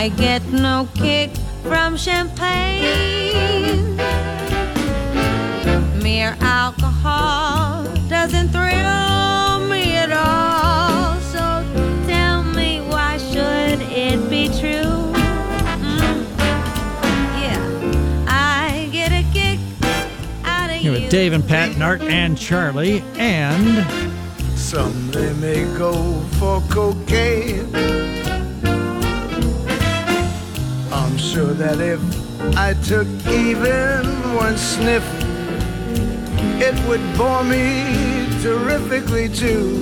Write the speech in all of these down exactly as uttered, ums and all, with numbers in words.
I get no kick from champagne. Mere alcohol doesn't thrill me at all. So tell me, why should it be true? Mm. Yeah, I get a kick out of Here you. with Dave and Pat and Art and Charlie, and some they may go for cocaine. I'm sure that if I took even one sniff, it would bore me terrifically too.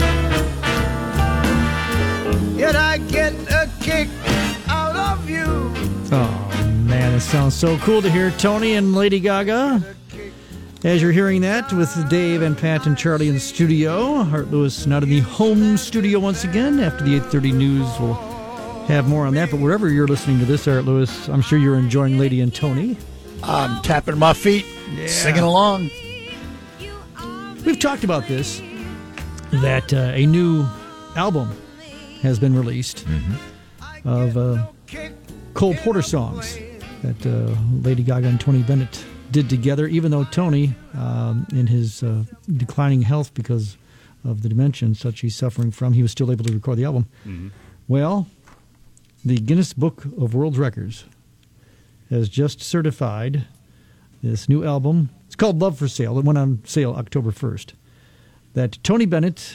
Yet I get a kick out of you. oh man, it sounds so cool to hear Tony and Lady Gaga. As you're hearing that with Dave and Pat and Charlie in the studio, Art Lewis not in the home studio once again. After the eight thirty news, we'll have more on that. But wherever you're listening to this, Art Lewis, I'm sure you're enjoying Lady and Tony. I'm tapping my feet, Yeah. singing along. We've talked about this, that uh, a new album has been released of uh, Cole Porter songs that uh, Lady Gaga and Tony Bennett did together, even though Tony, um, in his uh, declining health because of the dementia and such he's suffering from, he was still able to record the album. Mm-hmm. Well, the Guinness Book of World Records has just certified this new album. It's called Love for Sale. It went on sale October first. That Tony Bennett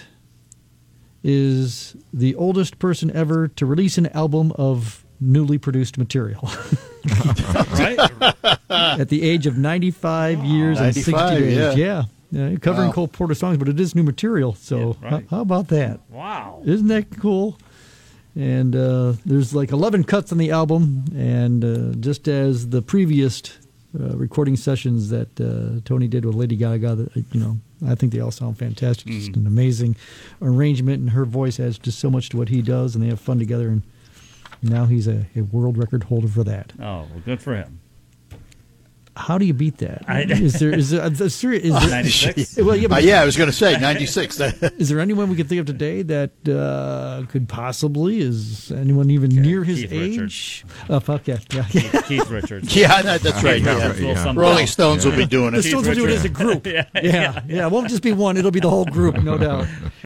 is the oldest person ever to release an album of newly produced material. Right? At the age of ninety-five years and sixty days. yeah. Yeah. Yeah, covering Wow. Cole Porter songs, but it is new material. So Yeah, right. how, how about that? Wow. Isn't that cool? And uh, there's like eleven cuts on the album, and uh, just as the previous uh, recording sessions that uh, Tony did with Lady Gaga, that, you know, I think they all sound fantastic. It's Mm-hmm. an amazing arrangement, and her voice adds just so much to what he does, and they have fun together. And now he's a, a world record holder for that. Oh, well, good for him. How do you beat that? I- is there is there, is there, is there ninety-six? well, yeah, Uh, but yeah, I was going to say ninety-six. is there anyone we could think of today that uh, could possibly, is anyone even near his Keith age? Richards. Oh, fuck yeah. yeah. Keith, Keith Richards. yeah, that, that's right. Keith Yeah. Richards will Yeah. somehow- Rolling Stones will be doing The it. Stones will do it as a group. Yeah, yeah, yeah. It won't just be one. It'll be the whole group, no doubt.